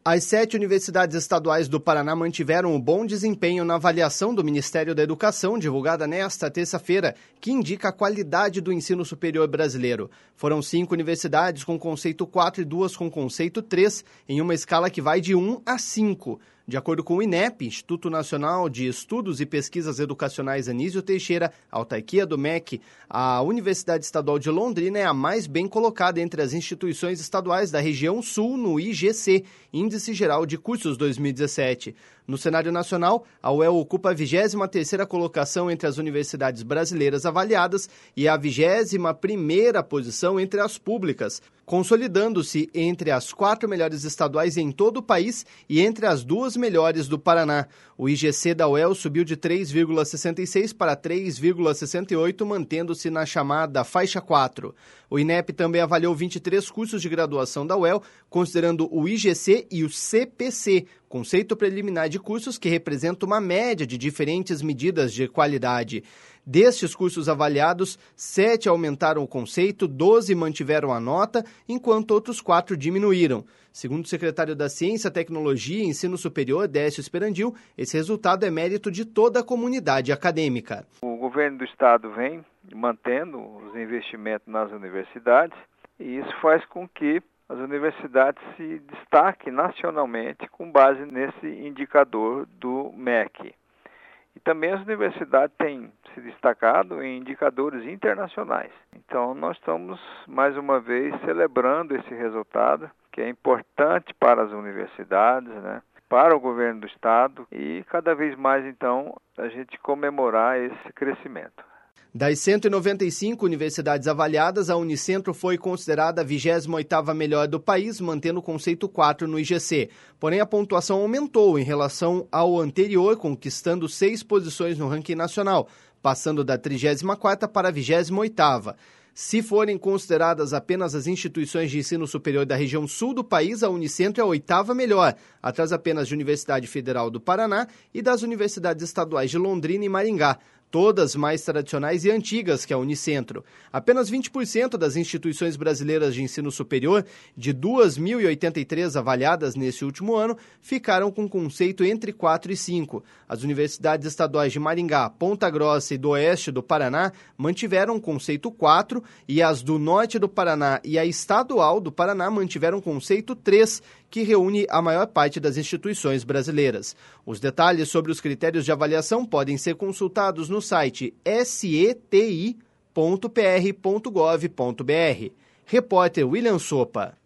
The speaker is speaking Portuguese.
As 7 universidades estaduais do Paraná mantiveram um bom desempenho na avaliação do Ministério da Educação, divulgada nesta terça-feira, que indica a qualidade do ensino superior brasileiro. Foram 5 universidades com conceito 4 e 2 com conceito 3, em uma escala que vai de 1 a 5. De acordo com o INEP, Instituto Nacional de Estudos e Pesquisas Educacionais Anísio Teixeira, autarquia do MEC, a Universidade Estadual de Londrina é a mais bem colocada entre as instituições estaduais da região sul no IGC, Índice Geral de Cursos 2017. No cenário nacional, a UEL ocupa a 23ª colocação entre as universidades brasileiras avaliadas e a 21ª posição entre as públicas, consolidando-se entre as 4 melhores estaduais em todo o país e entre as 2 melhores do Paraná. O IGC da UEL subiu de 3,66 para 3,68, mantendo-se na chamada faixa 4. O INEP também avaliou 23 cursos de graduação da UEL, considerando o IGC e o CPC, conceito preliminar de cursos que representa uma média de diferentes medidas de qualidade. Destes cursos avaliados, 7 aumentaram o conceito, 12 mantiveram a nota, enquanto outros 4 diminuíram. Segundo o secretário da Ciência, Tecnologia e Ensino Superior, Décio Esperandil, esse resultado é mérito de toda a comunidade acadêmica. O governo do estado vem mantendo os investimentos nas universidades e isso faz com que as universidades se destaquem nacionalmente com base nesse indicador do MEC. E também as universidades têm se destacado em indicadores internacionais. Então, nós estamos, mais uma vez, celebrando esse resultado, que é importante para as universidades, para o governo do estado e cada vez mais, então, a gente comemorar esse crescimento. Das 195 universidades avaliadas, a Unicentro foi considerada a 28ª melhor do país, mantendo o conceito 4 no IGC. Porém, a pontuação aumentou em relação ao anterior, conquistando 6 posições no ranking nacional, passando da 34ª para a 28ª. Se forem consideradas apenas as instituições de ensino superior da região sul do país, a Unicentro é a 8ª melhor, atrás apenas de Universidade Federal do Paraná e das universidades estaduais de Londrina e Maringá, todas mais tradicionais e antigas que a Unicentro. Apenas 20% das instituições brasileiras de ensino superior, de 2.083 avaliadas nesse último ano, ficaram com conceito entre 4 e 5. As universidades estaduais de Maringá, Ponta Grossa e do Oeste do Paraná mantiveram conceito 4 e as do Norte do Paraná e a Estadual do Paraná mantiveram conceito 3, que reúne a maior parte das instituições brasileiras. Os detalhes sobre os critérios de avaliação podem ser consultados no site seti.pr.gov.br. Repórter William Sopa.